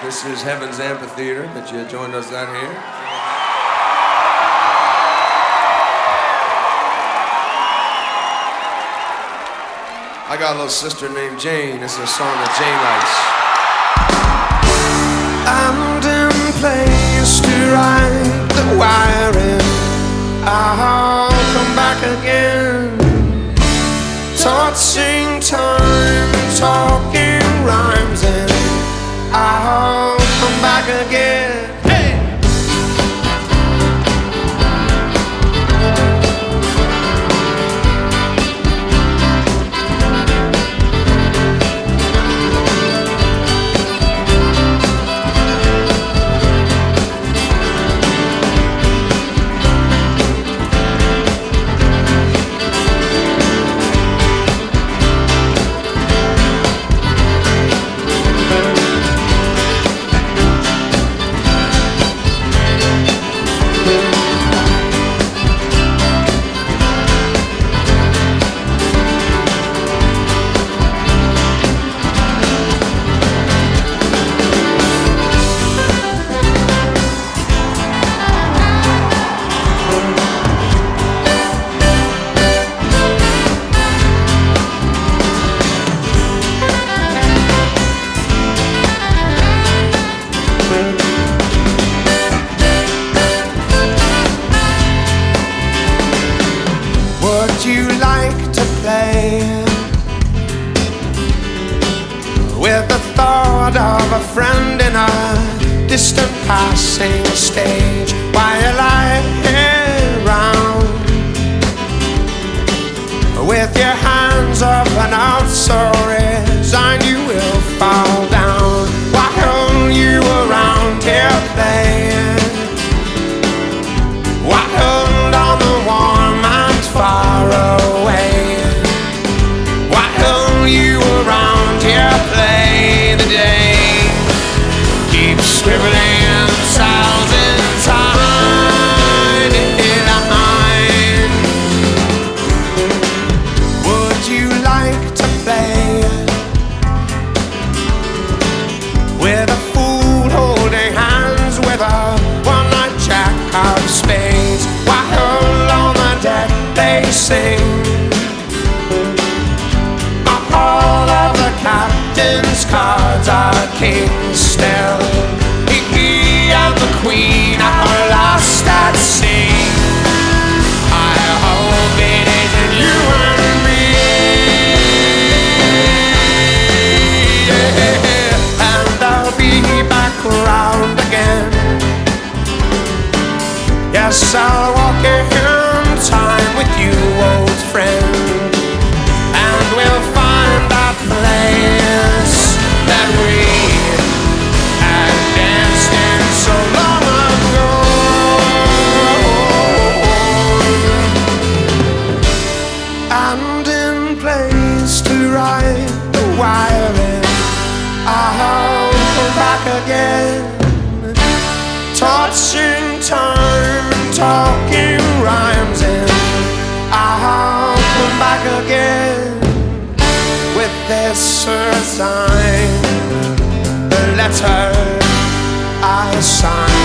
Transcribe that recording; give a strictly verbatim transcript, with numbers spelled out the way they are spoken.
This is Heaven's Amphitheater that you joined us out here. I got a little sister named Jane. This is a song that Jane likes. I'm in place to write the wiring. I'll come back again. Touching time, talking rhymes, and I'll come back again. Hey! Would you like to play with the thought of a friend in a distant passing stage while you lie around with your hands up and out so resigned you will fall down? Why hold you around here playing? Why hold on the warm and far away? Why hold you around here play the day? Keep scribbling thousand times in a mind. Would you like to play with a fool holding hands with a one-night jack of spades? Why hold on the deck they sing? All of the captain's cards are kings still. He and the queen are lost at sea. I hope it isn't you and me. And I'll be back around again. Yes, I'll walk in time with you, old friend. And we'll find that place that we had danced in so long ago. And in place to write the wiring, I'll come back again. Touching time and talking rhymes, and I'll come back again with this sign, the letter I signed.